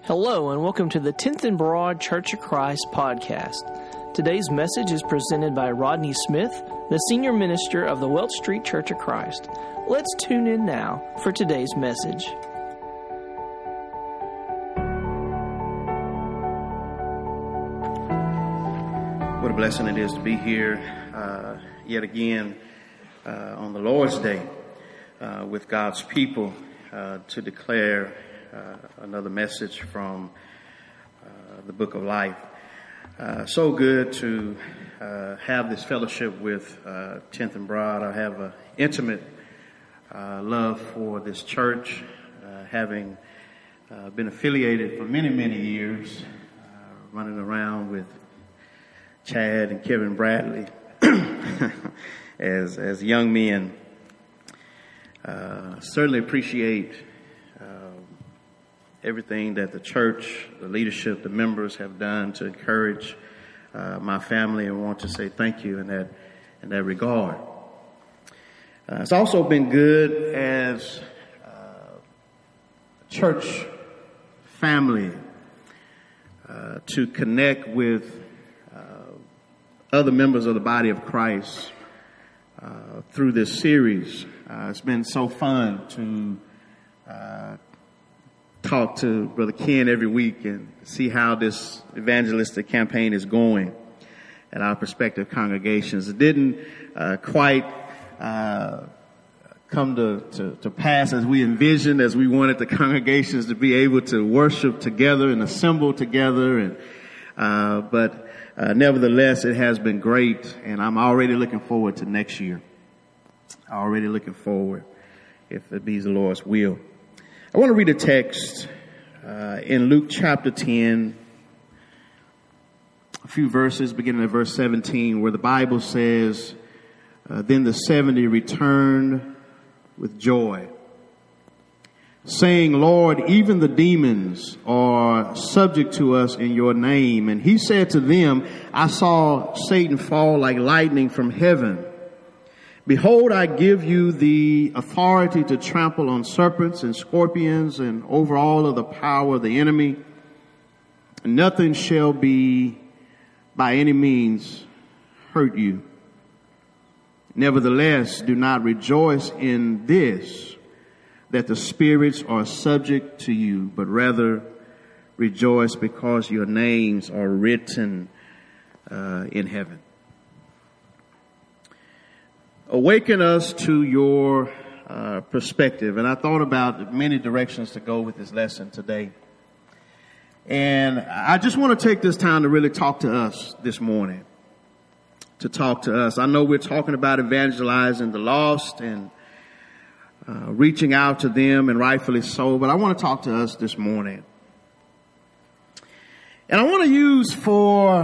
Hello and welcome to the 10th and Broad Church of Christ podcast. Today's message is presented by Rodney Smith, the senior minister of the Welch Street Church of Christ. Let's tune in now for today's message. What a blessing it is to be here yet again on the Lord's Day with God's people to declare another message from the Book of Life. So good to have this fellowship with 10th and Broad. I have an intimate love for this church, having been affiliated for many, many years, running around with Chad and Kevin Bradley as young men. Certainly appreciate everything that the church, the leadership, the members have done to encourage my family, and want to say thank you in that regard. It's also been good as a church family to connect with other members of the body of Christ through this series. It's been so fun to talk to Brother Ken every week and see how this evangelistic campaign is going at our prospective congregations. It didn't quite come to pass as we envisioned, as we wanted the congregations to be able to worship together and assemble together. But nevertheless, it has been great, and I'm already looking forward to next year. Already looking forward, if it be the Lord's will. I want to read a text in Luke chapter 10, a few verses beginning at verse 17, where the Bible says, Then the 70 returned with joy, saying, Lord, even the demons are subject to us in your name. And he said to them, I saw Satan fall like lightning from heaven. Behold, I give you the authority to trample on serpents and scorpions and over all of the power of the enemy. Nothing shall be by any means hurt you. Nevertheless, do not rejoice in this, that the spirits are subject to you, but rather rejoice because your names are written in heaven. Awaken us to your perspective. And I thought about many directions to go with this lesson today. And I just want to take this time to really talk to us this morning. To talk to us. I know we're talking about evangelizing the lost and reaching out to them, and rightfully so, but I want to talk to us this morning. And I want to use for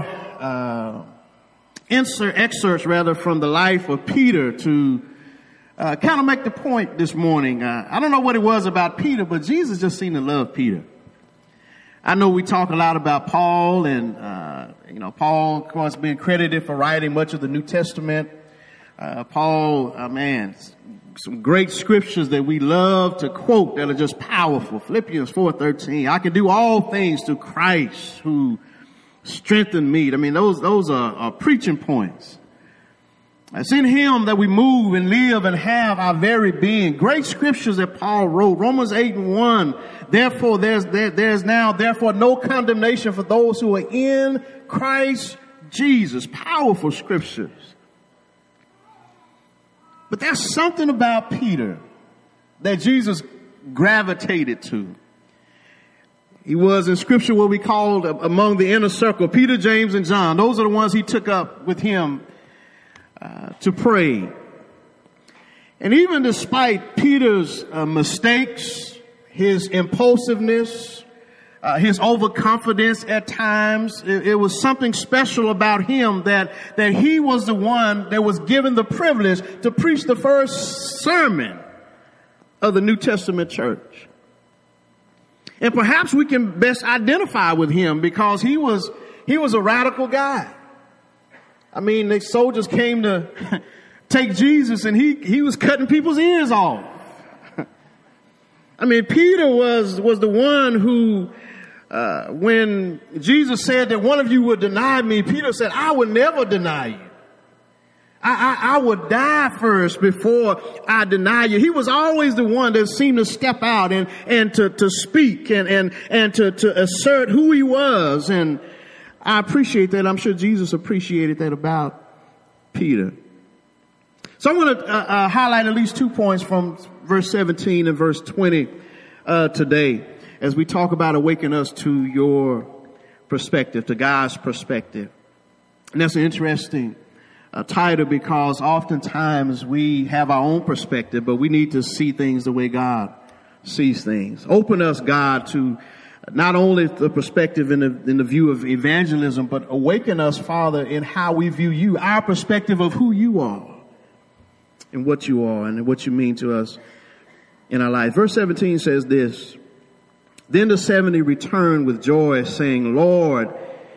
excerpts from the life of Peter to kind of make the point this morning. I don't know what it was about Peter, but Jesus just seemed to love Peter. I know we talk a lot about Paul, and Paul, of course, being credited for writing much of the New Testament. Paul, some great scriptures that we love to quote that are just powerful. Philippians 4:13. I can do all things through Christ who strengthened me. I mean, those are preaching points. It's in him that we move and live and have our very being. Great scriptures that Paul wrote. Romans 8:1. Therefore, there's now no condemnation for those who are in Christ Jesus. Powerful scriptures. But there's something about Peter that Jesus gravitated to. He was in scripture what we called among the inner circle. Peter, James, and John. Those are the ones he took up with him to pray. And even despite Peter's mistakes, his impulsiveness, his overconfidence at times, it was something special about him that he was the one that was given the privilege to preach the first sermon of the New Testament church. And perhaps we can best identify with him because he was a radical guy. I mean, the soldiers came to take Jesus, and he was cutting people's ears off. I mean, Peter was the one who When Jesus said that one of you would deny me, Peter said, I would never deny you. I would die first before I deny you. He was always the one that seemed to step out and to speak and to assert who he was. And I appreciate that. I'm sure Jesus appreciated that about Peter. So I'm going to highlight at least 2 points from verse 17 and verse 20 today as we talk about awaken us to your perspective, to God's perspective. And that's an interesting title, because oftentimes we have our own perspective, but we need to see things the way God sees things. Open us, God, to not only the perspective in the view of evangelism, but awaken us, Father, in how we view you, our perspective of who you are and what you are and what you mean to us in our life. Verse 17 says this: Then the 70 returned with joy, saying, Lord,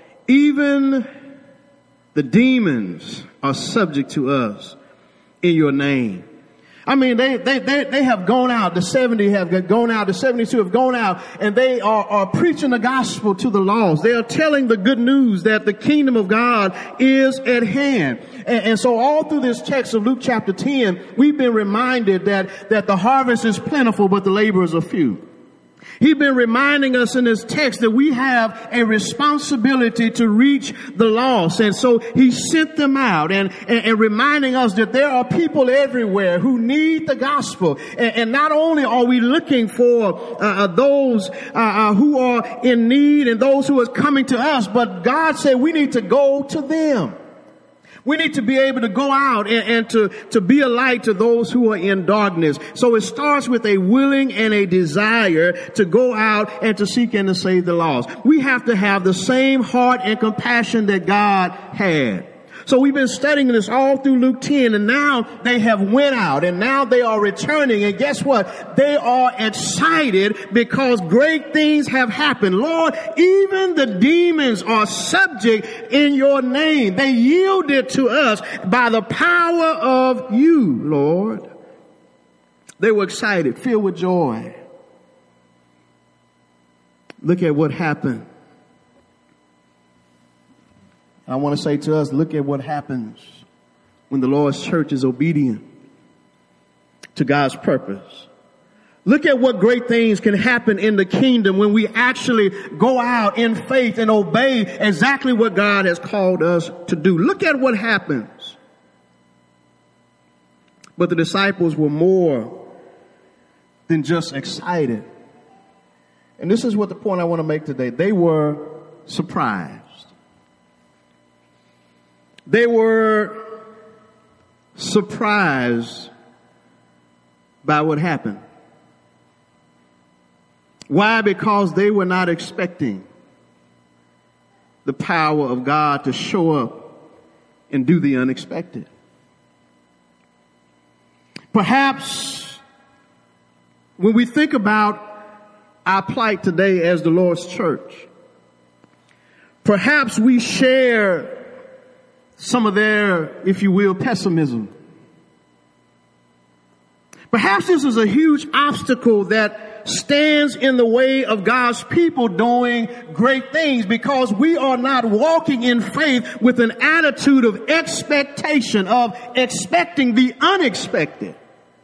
even the demons are subject to us in your name. I mean, they have gone out. The 70 have gone out. The 72 have gone out, and they are preaching the gospel to the lost. They are telling the good news that the kingdom of God is at hand. And so all through this text of Luke chapter 10, we've been reminded that the harvest is plentiful, but the laborers are few. He's been reminding us in this text that we have a responsibility to reach the lost. And so he sent them out and reminding us that there are people everywhere who need the gospel. And not only are we looking for those who are in need and those who are coming to us, but God said we need to go to them. We need to be able to go out and to be a light to those who are in darkness. So it starts with a willing and a desire to go out and to seek and to save the lost. We have to have the same heart and compassion that God had. So we've been studying this all through Luke 10, and now they have went out, and now they are returning. And guess what? They are excited because great things have happened. Lord, even the demons are subject in your name. They yielded to us by the power of you, Lord. They were excited, filled with joy. Look at what happened. I want to say to us, look at what happens when the Lord's church is obedient to God's purpose. Look at what great things can happen in the kingdom when we actually go out in faith and obey exactly what God has called us to do. Look at what happens. But the disciples were more than just excited. And this is what the point I want to make today. They were surprised. They were surprised by what happened. Why? Because they were not expecting the power of God to show up and do the unexpected. Perhaps when we think about our plight today as the Lord's church, perhaps we share some of their, if you will, pessimism. Perhaps this is a huge obstacle that stands in the way of God's people doing great things, because we are not walking in faith with an attitude of expectation, of expecting the unexpected,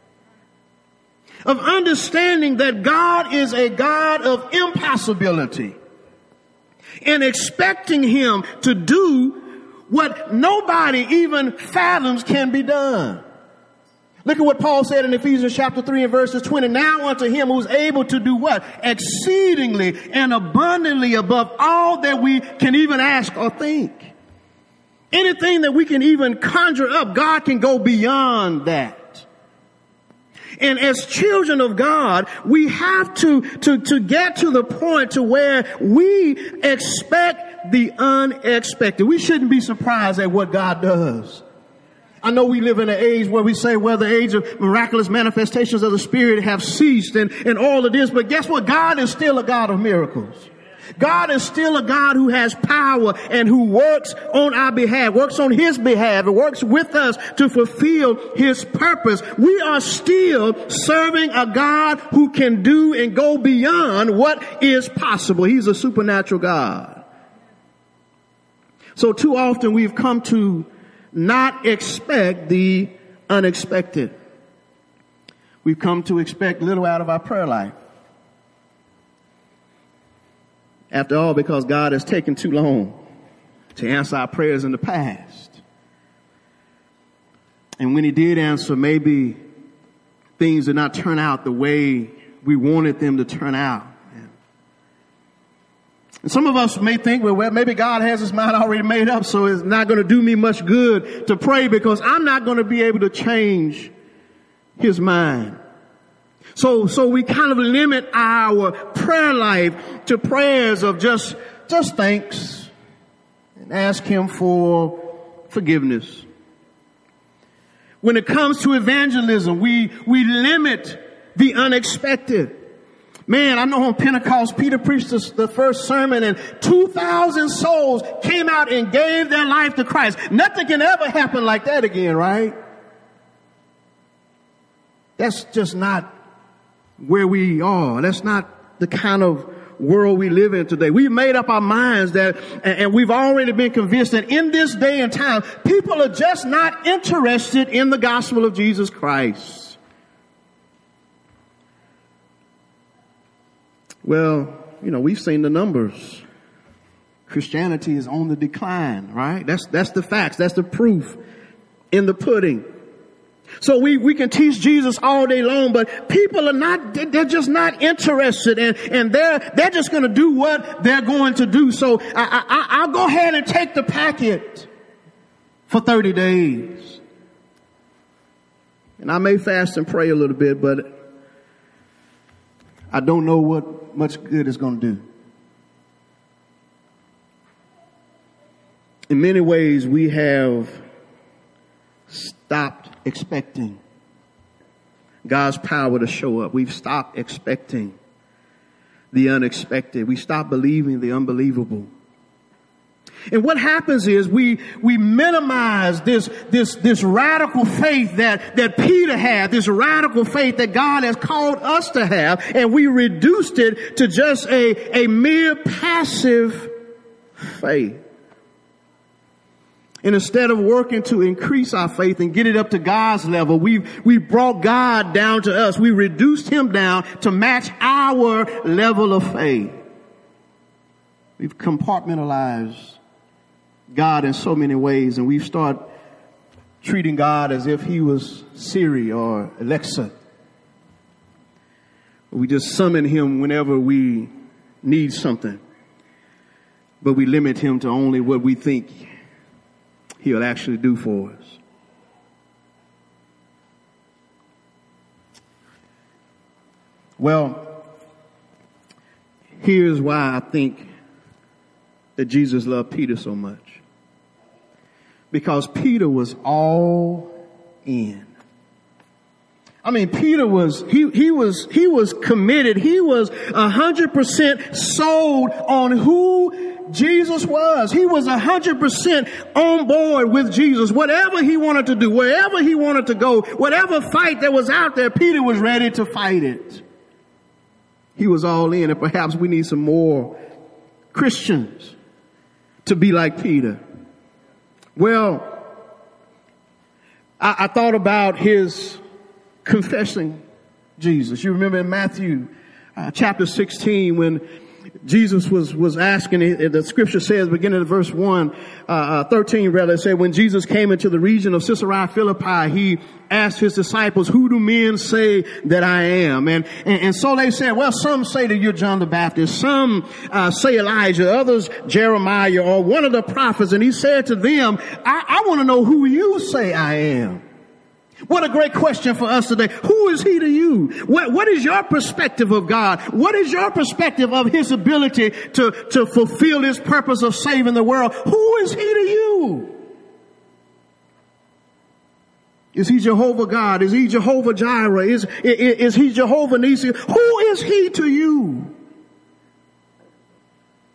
of understanding that God is a God of impossibility and expecting him to do what nobody even fathoms can be done. Look at what Paul said in Ephesians chapter 3 and verses 20. Now unto him who's able to do what? Exceedingly and abundantly above all that we can even ask or think. Anything that we can even conjure up, God can go beyond that. And as children of God, we have to get to the point to where we expect the unexpected. We shouldn't be surprised at what God does. I know we live in an age where we say, well, the age of miraculous manifestations of the Spirit have ceased and all of this. But guess what? God is still a God of miracles. God is still a God who has power and who works on our behalf, works on his behalf, and works with us to fulfill his purpose. We are still serving a God who can do and go beyond what is possible. He's a supernatural God. So too often we've come to not expect the unexpected. We've come to expect little out of our prayer life. After all, because God has taken too long to answer our prayers in the past. And when he did answer, maybe things did not turn out the way we wanted them to turn out. And some of us may think, well, maybe God has his mind already made up, so it's not going to do me much good to pray because I'm not going to be able to change his mind. So we kind of limit our prayer life to prayers of just thanks and ask him for forgiveness. When it comes to evangelism, we limit the unexpected. Man, I know on Pentecost, Peter preached the first sermon and 2,000 souls came out and gave their life to Christ. Nothing can ever happen like that again, right? That's just not where we are. That's not the kind of world we live in today. We've made up our minds that, and we've already been convinced that in this day and time, people are just not interested in the gospel of Jesus Christ. Well, we've seen the numbers. Christianity is on the decline, right? That's the facts. That's the proof in the pudding. So we can teach Jesus all day long, but people they're just not interested and they're just going to do what they're going to do. So I'll go ahead and take the packet for 30 days. And I may fast and pray a little bit, but I don't know what much good it's going to do. In many ways, we have stopped expecting God's power to show up. We've stopped expecting the unexpected. We stopped believing the unbelievable. And what happens is we minimize this radical faith that Peter had, this radical faith that God has called us to have, and we reduced it to just a mere passive faith. And instead of working to increase our faith and get it up to God's level, we brought God down to us. We reduced him down to match our level of faith. We've compartmentalized God in so many ways, and we've started treating God as if he was Siri or Alexa. We just summon him whenever we need something, but we limit him to only what we think he'll actually do for us. Well, here's why I think that Jesus loved Peter so much. Because Peter was all in. I mean, Peter was committed. He was 100% sold on who Jesus was. He was 100% on board with Jesus. Whatever he wanted to do, wherever he wanted to go, whatever fight that was out there, Peter was ready to fight it. He was all in, and perhaps we need some more Christians to be like Peter. Well, I thought about his confessing Jesus. You remember in Matthew chapter 16 when Jesus was asking, the scripture says, beginning at verse 13 rather, it said, when Jesus came into the region of Caesarea Philippi, he asked his disciples, who do men say that I am? And so they said, well, some say that you're John the Baptist, some say Elijah, others Jeremiah or one of the prophets. And he said to them, I want to know who you say I am. What a great question for us today. Who is he to you? What is your perspective of God? What is your perspective of his ability to fulfill his purpose of saving the world? Who is he to you? Is he Jehovah God? Is he Jehovah Jireh? Is he Jehovah Nissi? Who is he to you?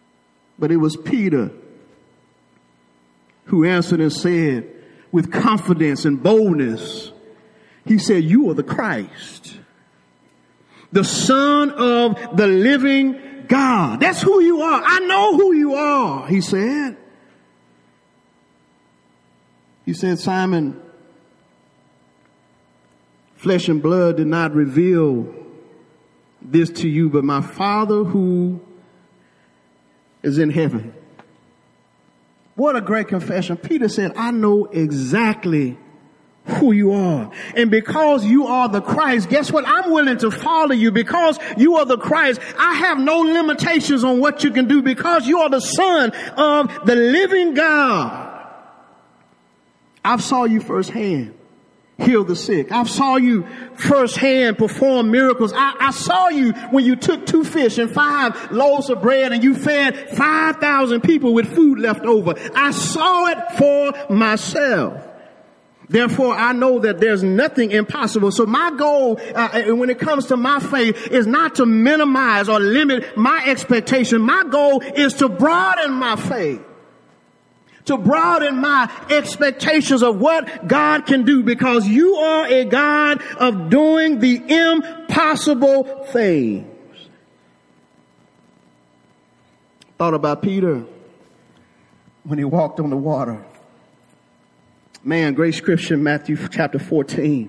But it was Peter who answered and said with confidence and boldness, he said, "You are the Christ, the Son of the living God." That's who you are. I know who you are, he said. He said, "Simon, flesh and blood did not reveal this to you, but my Father who is in heaven." What a great confession. Peter said, "I know exactly who you are. And because you are the Christ, guess what? I'm willing to follow you. Because you are the Christ, I have no limitations on what you can do, because you are the Son of the living God. I saw you firsthand heal the sick. I saw you firsthand perform miracles. I saw you when you took 2 fish and 5 loaves of bread and you fed 5,000 people with food left over. I saw it for myself. Therefore, I know that there's nothing impossible. So my goal, when it comes to my faith, is not to minimize or limit my expectation. My goal is to broaden my faith, to broaden my expectations of what God can do, because you are a God of doing the impossible things. Thought about Peter when he walked on the water. Man, great scripture, Matthew chapter 14.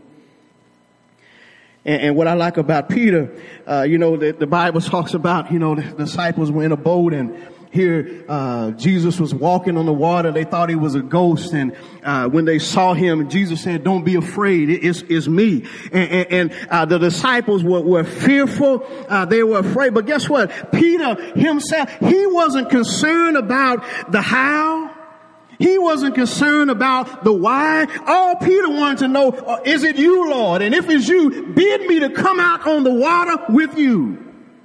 And what I like about Peter, the Bible talks about, the disciples were in a boat, and here, Jesus was walking on the water. They thought he was a ghost. And, when they saw him, Jesus said, "Don't be afraid. It's me." And the disciples were fearful. They were afraid. But guess what? Peter himself, he wasn't concerned about the how. He wasn't concerned about the why. All Peter wanted to know, is it you, Lord? And if it's you, bid me to come out on the water with you.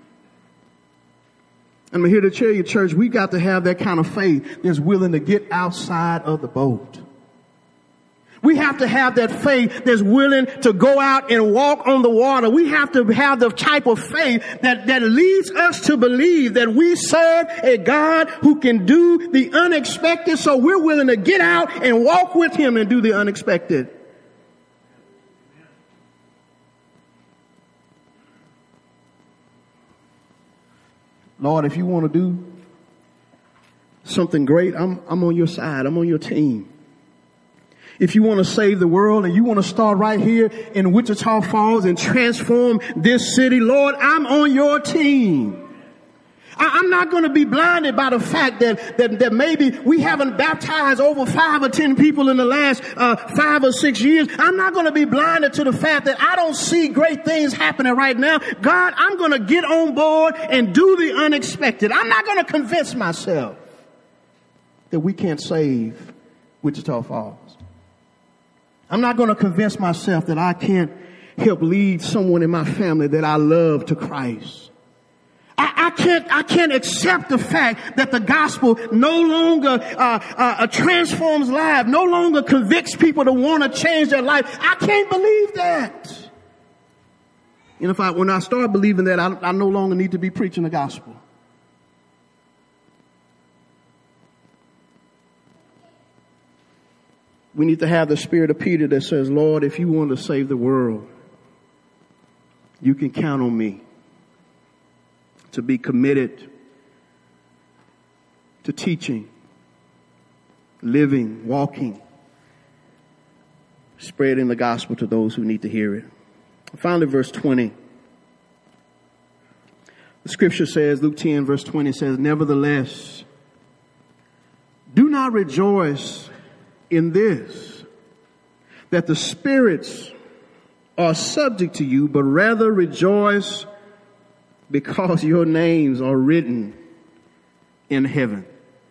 I'm here to tell you, church, we got to have that kind of faith that's willing to get outside of the boat. We have to have that faith that's willing to go out and walk on the water. We have to have the type of faith that leads us to believe that we serve a God who can do the unexpected. So we're willing to get out and walk with him and do the unexpected. Lord, if you want to do something great, I'm on your side. I'm on your team. If you want to save the world and you want to start right here in Wichita Falls and transform this city, Lord, I'm on your team. I'm not going to be blinded by the fact that maybe we haven't baptized over 5 or 10 people in the last 5 or 6 years. I'm not going to be blinded to the fact that I don't see great things happening right now. God, I'm going to get on board and do the unexpected. I'm not going to convince myself that we can't save Wichita Falls. I'm not going to convince myself that I can't help lead someone in my family that I love to Christ. I can't accept the fact that the gospel no longer transforms lives, no longer convicts people to want to change their life. I can't believe that. When I start believing that, I no longer need to be preaching the gospel. We need to have the spirit of Peter that says, Lord, if you want to save the world, you can count on me to be committed to teaching, living, walking, spreading the gospel to those who need to hear it. Finally, verse 20. The scripture says, Luke 10 verse 20 says, "Nevertheless, do not rejoice in this, that the spirits are subject to you, but rather rejoice because your names are written in heaven."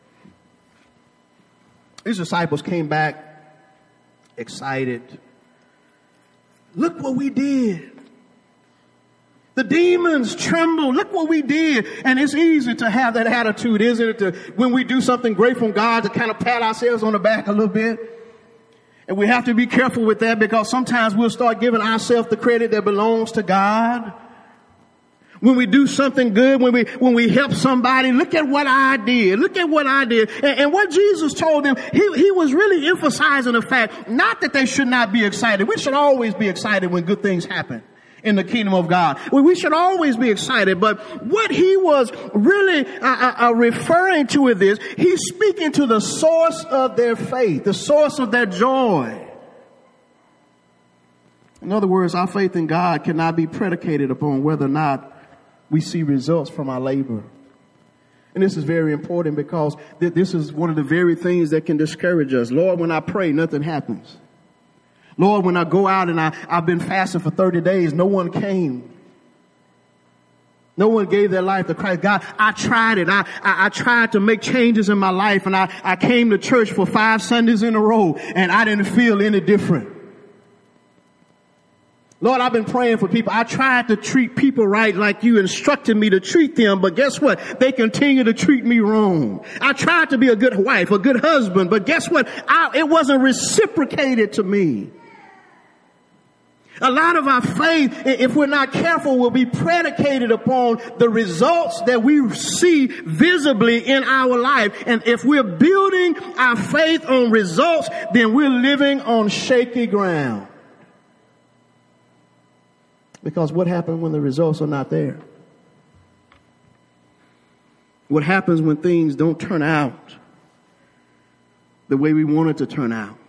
These disciples came back excited. Look what we did. The demons tremble. Look what we did. And it's easy to have that attitude, isn't it? When we do something great from God, to kind of pat ourselves on the back a little bit. And we have to be careful with that, because sometimes we'll start giving ourselves the credit that belongs to God. When we do something good, when we help somebody, look at what I did. Look at what I did. And what Jesus told them, he was really emphasizing the fact, not that they should not be excited. We should always be excited when good things happen in the kingdom of God. We should always be excited. But what he was really referring to with this, he's speaking to the source of their faith, the source of their joy. In other words, our faith in God cannot be predicated upon whether or not we see results from our labor. And this is very important because this is one of the very things that can discourage us. Lord, when I pray, nothing happens. Lord, when I go out and I've been fasting for 30 days, no one came. No one gave their life to Christ. God, I tried it. I tried to make changes in my life, and I came to church for 5 Sundays in a row, and I didn't feel any different. Lord, I've been praying for people. I tried to treat people right like you instructed me to treat them, but guess what? They continue to treat me wrong. I tried to be a good wife, a good husband, but guess what? It wasn't reciprocated to me. A lot of our faith, if we're not careful, will be predicated upon the results that we see visibly in our life. And if we're building our faith on results, then we're living on shaky ground. Because what happens when the results are not there? What happens when things don't turn out the way we want it to turn out?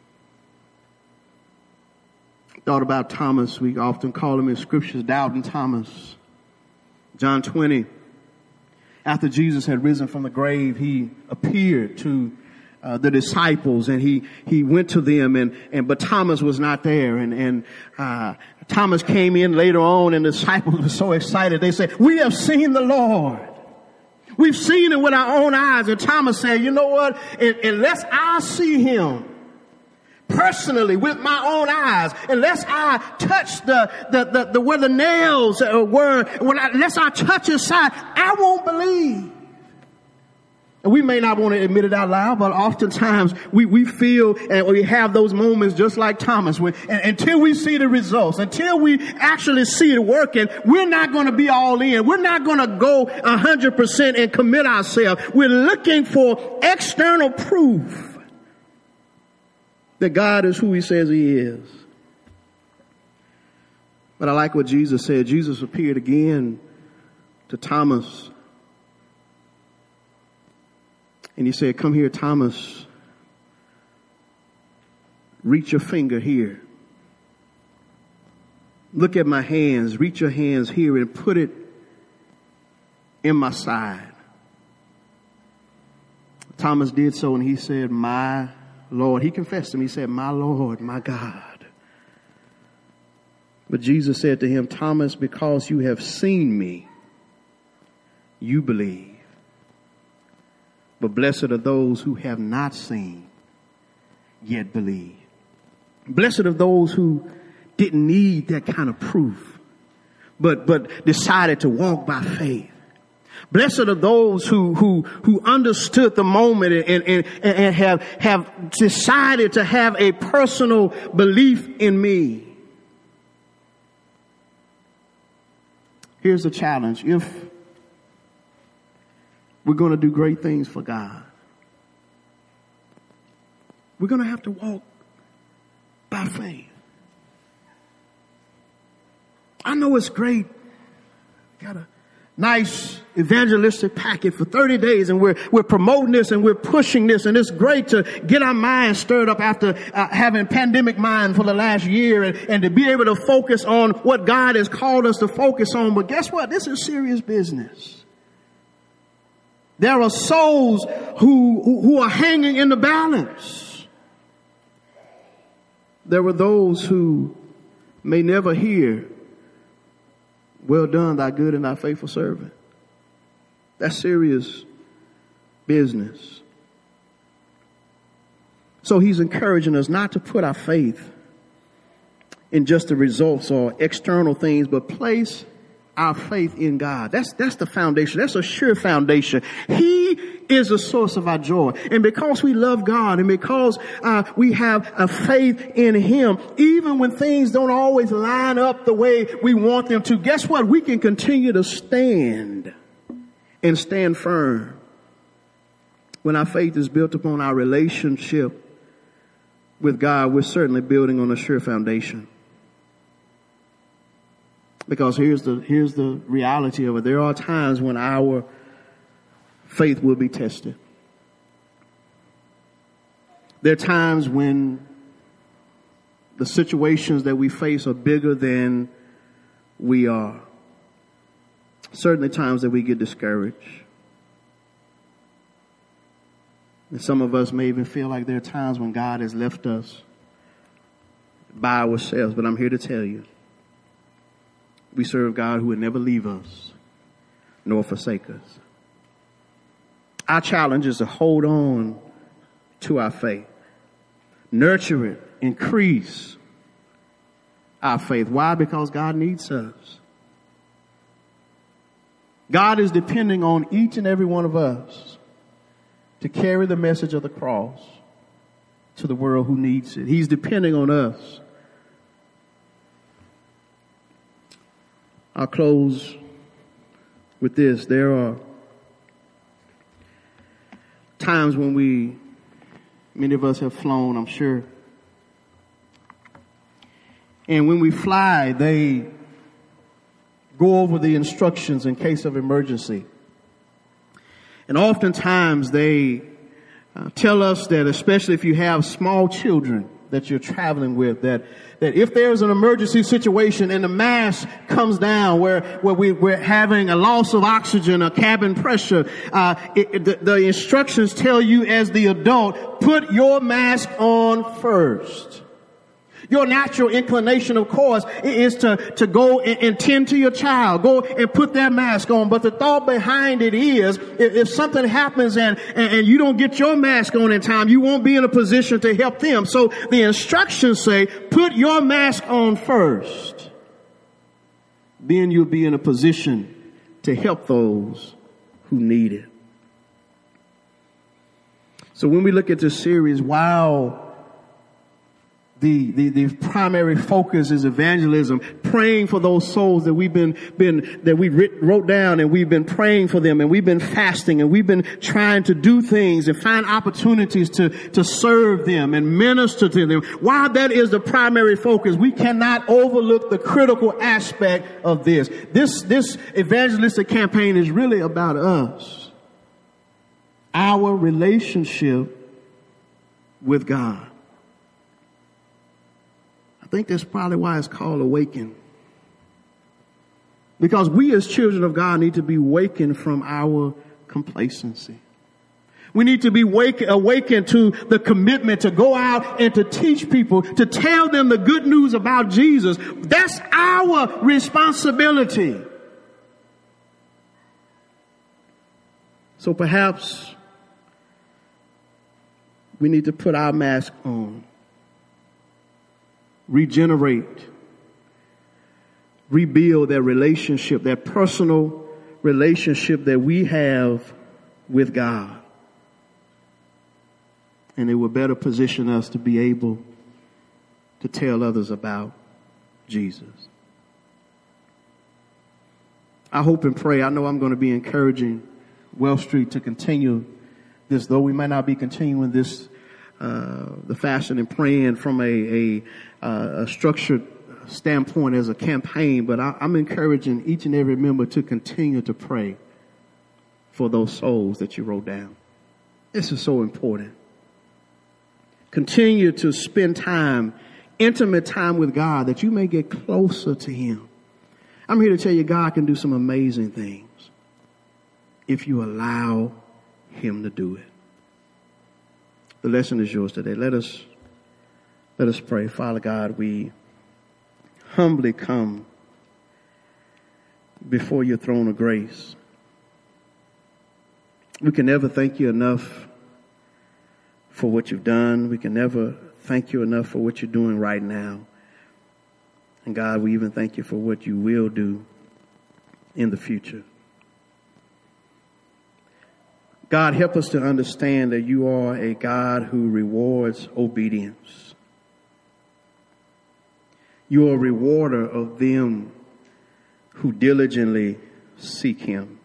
Thought about Thomas. We often call him in scriptures Doubting Thomas. John 20. After Jesus had risen from the grave, he appeared to the disciples, and he went to them, but Thomas was not there, and Thomas came in later on, and the disciples were so excited. They said, "We have seen the Lord. We've seen it with our own eyes." And Thomas said, "You know what? Unless I see him personally with my own eyes, unless I touch the where the nails were, unless I touch his side, I won't believe." And we may not want to admit it out loud, but oftentimes we feel and we have those moments just like Thomas. Until we see the results, until we actually see it working, we're not going to be all in. We're not going to go 100% and commit ourselves. We're looking for external proof that God is who he says he is. But I like what Jesus said. Jesus appeared again to Thomas. And he said, "Come here, Thomas. Reach your finger here. Look at my hands. Reach your hands here and put it in my side." Thomas did so, and he said, "My Lord." He confessed him. He said, "My Lord, my God." But Jesus said to him, "Thomas, because you have seen me, you believe. But blessed are those who have not seen, yet believe." Blessed are those who didn't need that kind of proof, but decided to walk by faith. Blessed are those who understood the moment and have decided to have a personal belief in me. Here's the challenge. If we're going to do great things for God, we're going to have to walk by faith. I know it's great. Got a nice evangelistic packet for 30 days, and we're promoting this and we're pushing this, and it's great to get our minds stirred up after having pandemic mind for the last year, and to be able to focus on what God has called us to focus on. But guess what? This is serious business. There are souls who are hanging in the balance. There were those who may never hear, "Well done, thy good and thy faithful servant." That's serious business. So he's encouraging us not to put our faith in just the results or external things, but place our faith in God. That's the foundation. That's a sure foundation. He is the source of our joy. And because we love God and because we have a faith in Him, even when things don't always line up the way we want them to, guess what? We can continue to stand and stand firm when our faith is built upon our relationship with God. We're certainly building on a sure foundation. Because here's the reality of it. There are times when our faith will be tested. There are times when the situations that we face are bigger than we are. Certainly times that we get discouraged. And some of us may even feel like there are times when God has left us by ourselves. But I'm here to tell you, we serve God who would never leave us nor forsake us. Our challenge is to hold on to our faith. Nurture it. Increase our faith. Why? Because God needs us. God is depending on each and every one of us to carry the message of the cross to the world who needs it. He's depending on us. I'll close with this. There are times when many of us have flown, I'm sure. And when we fly, they go over the instructions in case of emergency. And oftentimes they tell us that, especially if you have small children that you're traveling with, that if there's an emergency situation and the mask comes down where we're having a loss of oxygen or cabin pressure, the instructions tell you as the adult, put your mask on first. Your natural inclination, of course, is to go and tend to your child. Go and put that mask on. But the thought behind it is, if something happens and you don't get your mask on in time, you won't be in a position to help them. So the instructions say, put your mask on first. Then you'll be in a position to help those who need it. So when we look at this series, while the primary focus is evangelism, praying for those souls that we wrote down, and we've been praying for them, and we've been fasting, and we've been trying to do things and find opportunities to serve them and minister to them. While that is the primary focus, we cannot overlook the critical aspect of this. This evangelistic campaign is really about us, our relationship with God. I think that's probably why it's called Awaken. Because we as children of God need to be awakened from our complacency. We need to be awakened to the commitment to go out and to teach people, to tell them the good news about Jesus. That's our responsibility. So perhaps we need to put our mask on. Regenerate, rebuild that relationship, that personal relationship that we have with God. And it will better position us to be able to tell others about Jesus. I hope and pray, I know I'm going to be encouraging Wells Street to continue this, though we might not be continuing this the fasting and praying from a structured standpoint as a campaign, but I'm encouraging each and every member to continue to pray for those souls that you wrote down. This is so important. Continue to spend time, intimate time with God, that you may get closer to Him. I'm here to tell you, God can do some amazing things if you allow Him to do it. The lesson is yours today. Let us pray. Father God, we humbly come before your throne of grace. We can never thank you enough for what you've done. We can never thank you enough for what you're doing right now. And God, we even thank you for what you will do in the future. God, help us to understand that you are a God who rewards obedience. You are a rewarder of them who diligently seek him.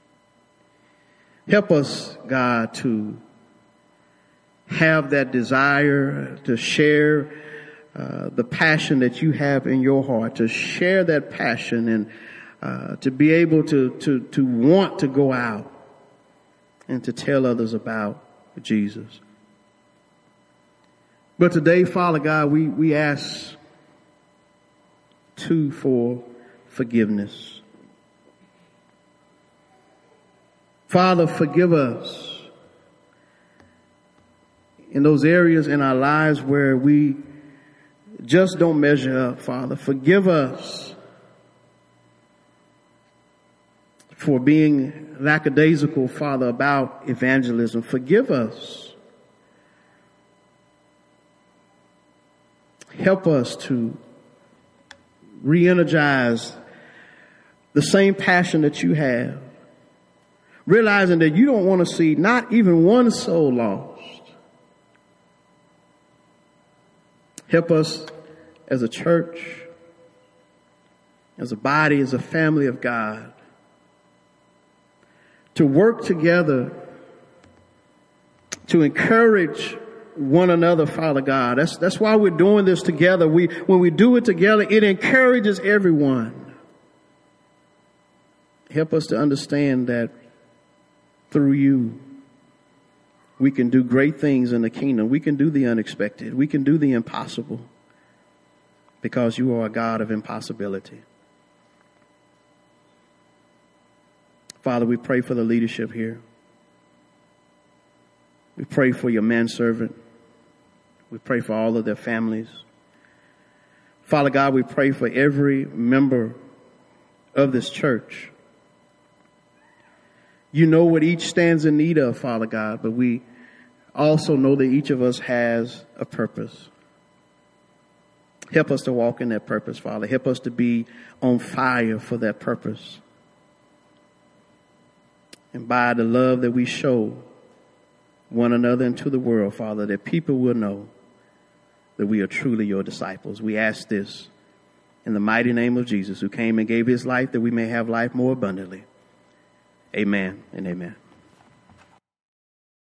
Help us, God, to have that desire to share the passion that you have in your heart, to share that passion and to be able to want to go out and to tell others about Jesus. But today, Father God, we ask too for forgiveness. Father, forgive us in those areas in our lives where we just don't measure up, Father. Forgive us for being lackadaisical, Father, about evangelism. Forgive us. Help us to re-energize the same passion that you have, realizing that you don't want to see not even one soul lost. Help us as a church, as a body, as a family of God, to work together to encourage one another, Father God. That's why we're doing this together. When we do it together, it encourages everyone. Help us to understand that through you, we can do great things in the kingdom. We can do the unexpected. We can do the impossible because you are a God of impossibility. Father, we pray for the leadership here. We pray for your manservant. We pray for all of their families. Father God, we pray for every member of this church. You know what each stands in need of, Father God, but we also know that each of us has a purpose. Help us to walk in that purpose, Father. Help us to be on fire for that purpose. And by the love that we show one another and to the world, Father, that people will know that we are truly your disciples. We ask this in the mighty name of Jesus, who came and gave his life that we may have life more abundantly. Amen and amen.